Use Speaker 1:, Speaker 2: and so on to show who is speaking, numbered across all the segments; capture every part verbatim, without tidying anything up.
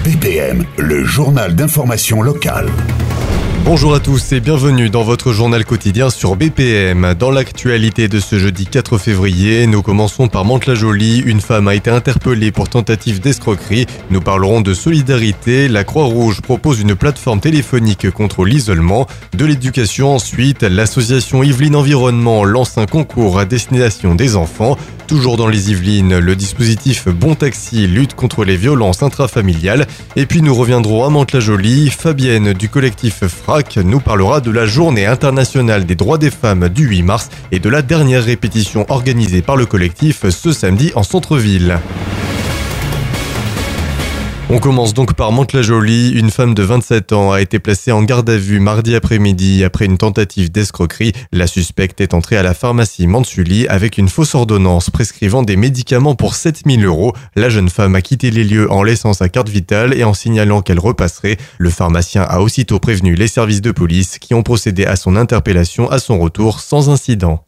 Speaker 1: B P M, le journal d'information locale.
Speaker 2: Bonjour à tous et bienvenue dans votre journal quotidien sur B P M. Dans l'actualité de ce jeudi quatre février, nous commençons par Mantes-la-Jolie. Une femme a été interpellée pour tentative d'escroquerie. Nous parlerons de solidarité. La Croix-Rouge propose une plateforme téléphonique contre l'isolement. De l'éducation ensuite, l'association Yvelines Environnement lance un concours à destination des enfants. Toujours dans les Yvelines, le dispositif Bon Taxi lutte contre les violences intrafamiliales. Et puis nous reviendrons à Mantes-la-Jolie. Fabienne du collectif F R A C nous parlera de la Journée internationale des droits des femmes du huit mars et de la dernière répétition organisée par le collectif ce samedi en centre-ville. On commence donc par Mantes-la-Jolie. Une femme de vingt-sept ans a été placée en garde à vue mardi après-midi après une tentative d'escroquerie. La suspecte est entrée à la pharmacie Mantes-Sully avec une fausse ordonnance prescrivant des médicaments pour sept mille euros. La jeune femme a quitté les lieux en laissant sa carte vitale et en signalant qu'elle repasserait. Le pharmacien a aussitôt prévenu les services de police qui ont procédé à son interpellation à son retour sans incident.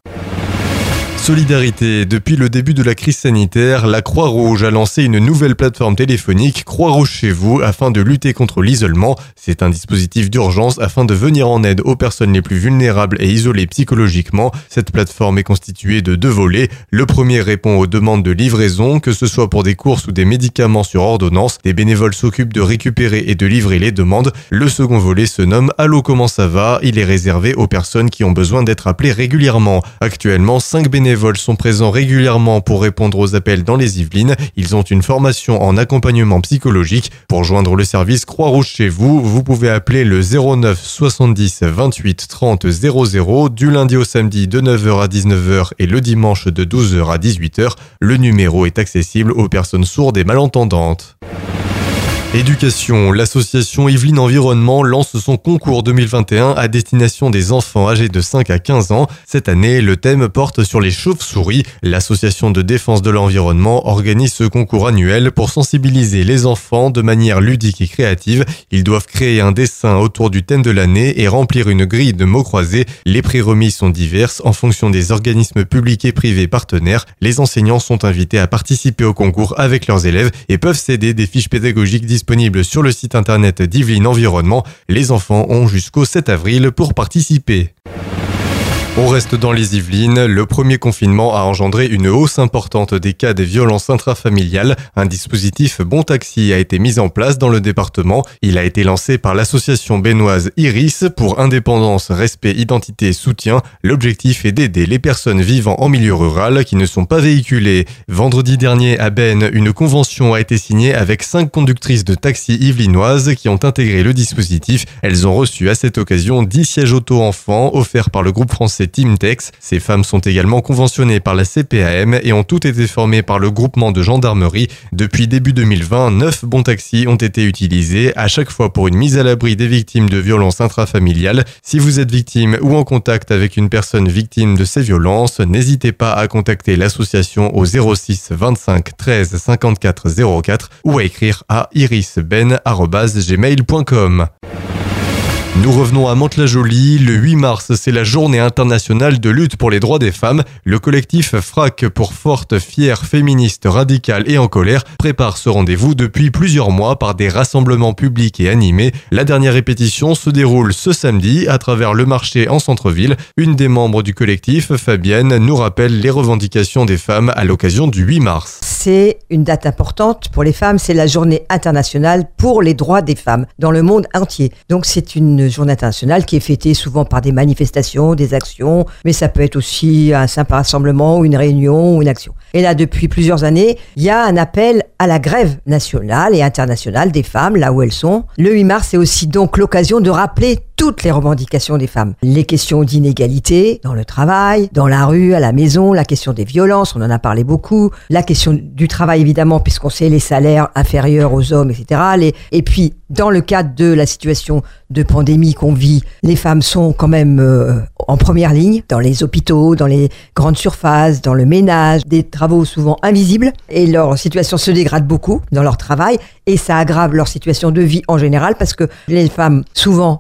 Speaker 2: Solidarité. Depuis le début de la crise sanitaire, la Croix-Rouge a lancé une nouvelle plateforme téléphonique Croix-Rouge chez vous afin de lutter contre l'isolement. C'est un dispositif d'urgence afin de venir en aide aux personnes les plus vulnérables et isolées psychologiquement. Cette plateforme est constituée de deux volets. Le premier répond aux demandes de livraison, que ce soit pour des courses ou des médicaments sur ordonnance. Des bénévoles s'occupent de récupérer et de livrer les demandes. Le second volet se nomme Allô, comment ça va ? Il est réservé aux personnes qui ont besoin d'être appelées régulièrement. Actuellement, cinq bénévoles sont présents régulièrement pour répondre aux appels dans les Yvelines. Ils ont une formation en accompagnement psychologique. Pour joindre le service Croix-Rouge chez vous, vous pouvez appeler le zéro neuf soixante-dix vingt-huit trente zéro zéro du lundi au samedi de neuf heures à dix-neuf heures et le dimanche de douze heures à dix-huit heures. Le numéro est accessible aux personnes sourdes et malentendantes. Éducation. L'association Yvelines Environnement lance son concours deux mille vingt et un à destination des enfants âgés de cinq à quinze ans. Cette année, le thème porte sur les chauves-souris. L'association de défense de l'environnement organise ce concours annuel pour sensibiliser les enfants de manière ludique et créative. Ils doivent créer un dessin autour du thème de l'année et remplir une grille de mots croisés. Les prix remis sont diverses en fonction des organismes publics et privés partenaires. Les enseignants sont invités à participer au concours avec leurs élèves et peuvent céder des fiches pédagogiques disponibles disponible sur le site internet d'Yvelines Environnement. Les enfants ont jusqu'au sept avril pour participer. On reste dans les Yvelines. Le premier confinement a engendré une hausse importante des cas de violences intrafamiliales. Un dispositif Bon Taxi a été mis en place dans le département. Il a été lancé par l'association bennoise Iris pour indépendance, respect, identité, soutien. L'objectif est d'aider les personnes vivant en milieu rural qui ne sont pas véhiculées. Vendredi dernier à Bennes, une convention a été signée avec cinq conductrices de taxi yvelinoises qui ont intégré le dispositif. Elles ont reçu à cette occasion dix sièges auto-enfants offerts par le groupe français Teamtex. Ces femmes sont également conventionnées par la C P A M et ont toutes été formées par le groupement de gendarmerie. Depuis début deux mille vingt, neuf bons taxis ont été utilisés, à chaque fois pour une mise à l'abri des victimes de violences intrafamiliales. Si vous êtes victime ou en contact avec une personne victime de ces violences, n'hésitez pas à contacter l'association au zéro six vingt-cinq treize cinquante-quatre zéro quatre ou à écrire à irisben arobase gmail point com. Nous revenons à Mantes-la-Jolie. Le huit mars, c'est la journée internationale de lutte pour les droits des femmes. Le collectif F R A C pour fortes, fières, féministes, radicales et en colère prépare ce rendez-vous depuis plusieurs mois par des rassemblements publics et animés. La dernière répétition se déroule ce samedi à travers le marché en centre-ville. Une des membres du collectif, Fabienne, nous rappelle les revendications des femmes à l'occasion du huit mars.
Speaker 3: C'est une date importante pour les femmes, c'est la journée internationale pour les droits des femmes dans le monde entier. Donc c'est une journée internationale qui est fêtée souvent par des manifestations, des actions, mais ça peut être aussi un simple rassemblement ou une réunion ou une action. Et là, depuis plusieurs années, il y a un appel à la grève nationale et internationale des femmes, là où elles sont. Le huit mars, c'est aussi donc l'occasion de rappeler toutes les revendications des femmes. Les questions d'inégalité dans le travail, dans la rue, à la maison, la question des violences, on en a parlé beaucoup, la question du travail évidemment, puisqu'on sait les salaires inférieurs aux hommes, et cetera. Les... Et puis, dans le cadre de la situation de pandémie qu'on vit, les femmes sont quand même euh, en première ligne, dans les hôpitaux, dans les grandes surfaces, dans le ménage, des travaux souvent invisibles, et leur situation se dégrade beaucoup dans leur travail, et ça aggrave leur situation de vie en général, parce que les femmes souvent font une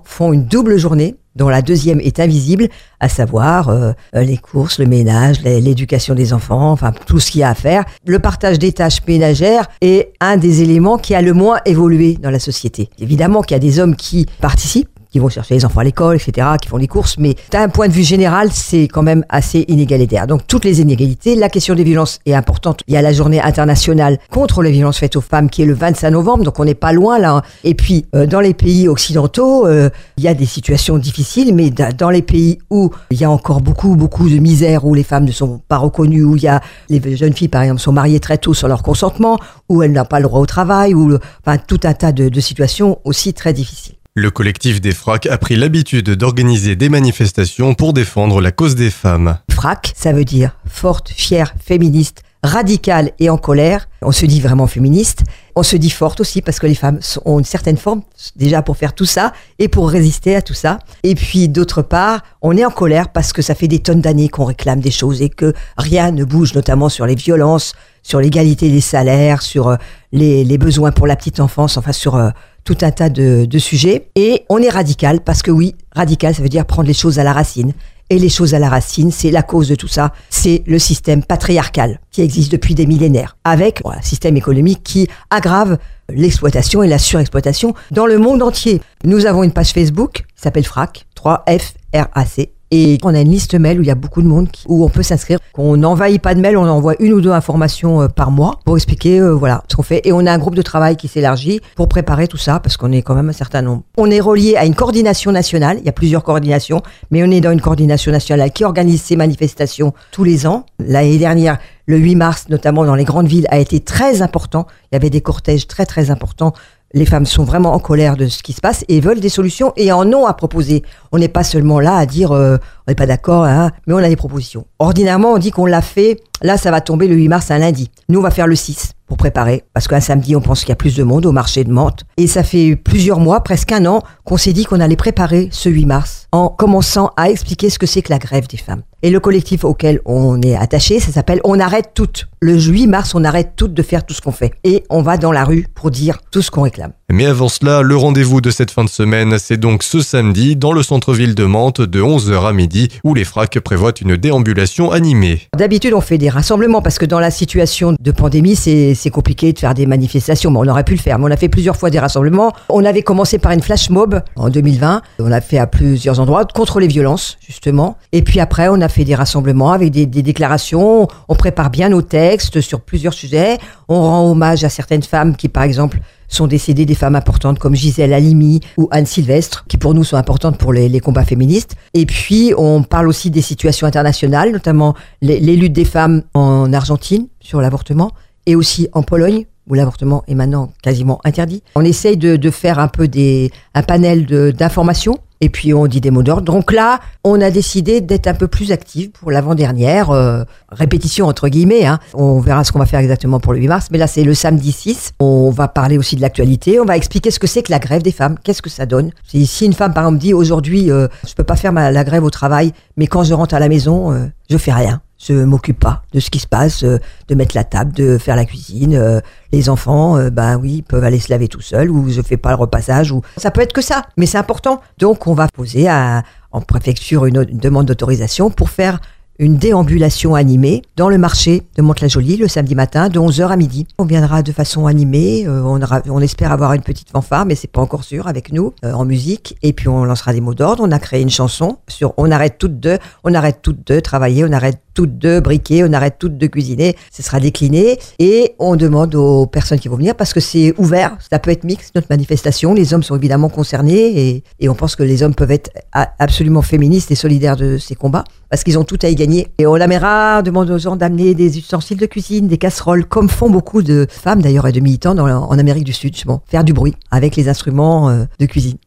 Speaker 3: double journée, dont la deuxième est invisible, à savoir euh, les courses, le ménage, l'éducation des enfants, enfin tout ce qu'il y a à faire. Le partage des tâches ménagères est un des éléments qui a le moins évolué dans la société. Évidemment qu'il y a des hommes qui participent, qui vont chercher les enfants à l'école, et cetera, qui font des courses, mais d'un point de vue général, c'est quand même assez inégalitaire. Donc toutes les inégalités, la question des violences est importante. Il y a la journée internationale contre les violences faites aux femmes qui est le vingt-cinq novembre, donc on n'est pas loin là. Et puis euh, dans les pays occidentaux, euh, il y a des situations difficiles, mais dans les pays où il y a encore beaucoup, beaucoup de misère, où les femmes ne sont pas reconnues, où il y a les jeunes filles par exemple sont mariées très tôt sans leur consentement, où elles n'ont pas le droit au travail, ou enfin tout un tas de, de situations aussi très difficiles.
Speaker 2: Le collectif des F R A C a pris l'habitude d'organiser des manifestations pour défendre la cause des femmes.
Speaker 3: F R A C, ça veut dire forte, fière, féministe, radicale et en colère. On se dit vraiment féministe. On se dit forte aussi parce que les femmes ont une certaine forme déjà pour faire tout ça et pour résister à tout ça. Et puis d'autre part, on est en colère parce que ça fait des tonnes d'années qu'on réclame des choses et que rien ne bouge, notamment sur les violences, sur l'égalité des salaires, sur les, les besoins pour la petite enfance, enfin sur euh, tout un tas de, de sujets. Et on est radical parce que oui, radical, ça veut dire prendre les choses à la racine. Et les choses à la racine, c'est la cause de tout ça, c'est le système patriarcal qui existe depuis des millénaires, avec bon, un système économique qui aggrave l'exploitation et la surexploitation dans le monde entier. Nous avons une page Facebook qui s'appelle F R A C, trois F R A C. Et on a une liste mail où il y a beaucoup de monde qui, où on peut s'inscrire. On n'envahit pas de mail, on envoie une ou deux informations euh, par mois pour expliquer euh, voilà ce qu'on fait. Et on a un groupe de travail qui s'élargit pour préparer tout ça parce qu'on est quand même un certain nombre. On est relié à une coordination nationale. Il y a plusieurs coordinations, mais on est dans une coordination nationale qui organise ces manifestations tous les ans. L'année dernière, le huit mars, notamment dans les grandes villes, a été très important. Il y avait des cortèges très très importants. Les femmes sont vraiment en colère de ce qui se passe et veulent des solutions et en ont à proposer. On n'est pas seulement là à dire euh, on n'est pas d'accord, hein, mais on a des propositions. Ordinairement, on dit qu'on l'a fait. Là, ça va tomber le huit mars, un lundi. Nous, on va faire le six pour préparer. Parce qu'un samedi, on pense qu'il y a plus de monde au marché de Mantes. Et ça fait plusieurs mois, presque un an, qu'on s'est dit qu'on allait préparer ce huit mars en commençant à expliquer ce que c'est que la grève des femmes. Et le collectif auquel on est attaché, ça s'appelle On arrête toutes. Le huit mars, on arrête toutes de faire tout ce qu'on fait. Et on va dans la rue pour dire tout ce qu'on réclame.
Speaker 2: Mais avant cela, le rendez-vous de cette fin de semaine, c'est donc ce samedi dans le centre-ville de Mantes de onze heures à midi où les F R A C prévoient une déambulation animée.
Speaker 3: D'habitude, on fait des rassemblements parce que dans la situation de pandémie, c'est, c'est compliqué de faire des manifestations. Mais on aurait pu le faire. Mais on a fait plusieurs fois des rassemblements. On avait commencé par une flash mob en deux mille vingt. On l'a fait à plusieurs endroits contre les violences, justement. Et puis après, on a fait des rassemblements avec des, des déclarations. On prépare bien nos textes sur plusieurs sujets. On rend hommage à certaines femmes qui, par exemple, sont décédées, des femmes importantes comme Gisèle Halimi ou Anne Sylvestre, qui pour nous sont importantes pour les, les combats féministes. Et puis, on parle aussi des situations internationales, notamment les, les luttes des femmes en Argentine sur l'avortement et aussi en Pologne, où l'avortement est maintenant quasiment interdit. On essaye de, de faire un peu des, un panel de, d'informations. Et puis on dit des mots d'ordre. Donc là, on a décidé d'être un peu plus active pour l'avant-dernière, euh, répétition entre guillemets. Hein. On verra ce qu'on va faire exactement pour le huit mars. Mais là, c'est le samedi six. On va parler aussi de l'actualité. On va expliquer ce que c'est que la grève des femmes. Qu'est-ce que ça donne ? Si, si une femme, par exemple, dit aujourd'hui, euh, je peux pas faire ma, la grève au travail, mais quand je rentre à la maison, euh, je fais rien. Je m'occupe pas de ce qui se passe, euh, de mettre la table, de faire la cuisine. Euh, les enfants, euh, ben oui, peuvent aller se laver tout seuls, ou je fais pas le repassage, ou ça peut être que ça, mais c'est important. Donc on va poser à, en préfecture une, une demande d'autorisation pour faire une déambulation animée dans le marché de Mantes-la-Jolie le samedi matin de onze heures à midi. On viendra de façon animée, euh, on, aura, on espère avoir une petite fanfare, mais c'est pas encore sûr avec nous, euh, en musique, et puis on lancera des mots d'ordre. On a créé une chanson sur on arrête toutes de, on arrête toutes de travailler, on arrête toutes de briquer, on arrête toutes de cuisiner, ce sera décliné, et on demande aux personnes qui vont venir, parce que c'est ouvert, ça peut être mixte, notre manifestation, les hommes sont évidemment concernés, et, et on pense que les hommes peuvent être absolument féministes et solidaires de ces combats, parce qu'ils ont tout à y gagner. Et on l'amènera, on demande aux gens d'amener des ustensiles de cuisine, des casseroles, comme font beaucoup de femmes d'ailleurs et de militants dans, en Amérique du Sud, bon, faire du bruit avec les instruments euh, de cuisine.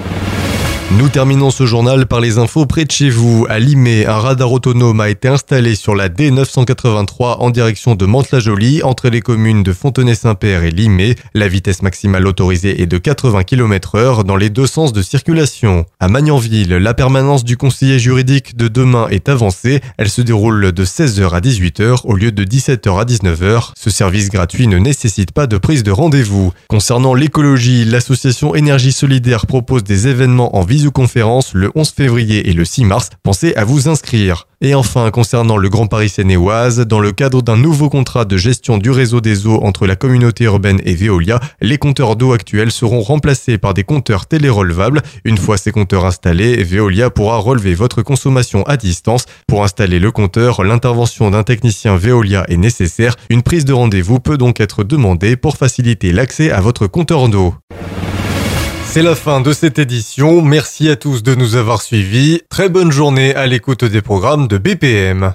Speaker 2: Nous terminons ce journal par les infos près de chez vous. À Limay, un radar autonome a été installé sur la D neuf cent quatre-vingt-trois en direction de Mantes-la-Jolie, entre les communes de Fontenay-Saint-Père et Limay. La vitesse maximale autorisée est de quatre-vingts kilomètres heure dans les deux sens de circulation. À Magnanville, la permanence du conseiller juridique de demain est avancée. Elle se déroule de seize heures à dix-huit heures au lieu de dix-sept heures à dix-neuf heures. Ce service gratuit ne nécessite pas de prise de rendez-vous. Concernant l'écologie, l'association Énergie Solidaire propose des événements en vidéo visioconférence le onze février et le six mars. Pensez à vous inscrire. Et enfin, concernant le Grand Paris Seine-et-Oise, dans le cadre d'un nouveau contrat de gestion du réseau des eaux entre la communauté urbaine et Veolia, les compteurs d'eau actuels seront remplacés par des compteurs télérelevables. Une fois ces compteurs installés, Veolia pourra relever votre consommation à distance. Pour installer le compteur, l'intervention d'un technicien Veolia est nécessaire. Une prise de rendez-vous peut donc être demandée pour faciliter l'accès à votre compteur d'eau. C'est la fin de cette édition. Merci à tous de nous avoir suivis. Très bonne journée à l'écoute des programmes de B P M.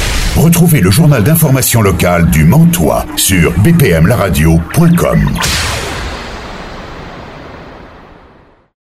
Speaker 1: Retrouvez le journal d'information locale du Mantois sur b p m la radio point com.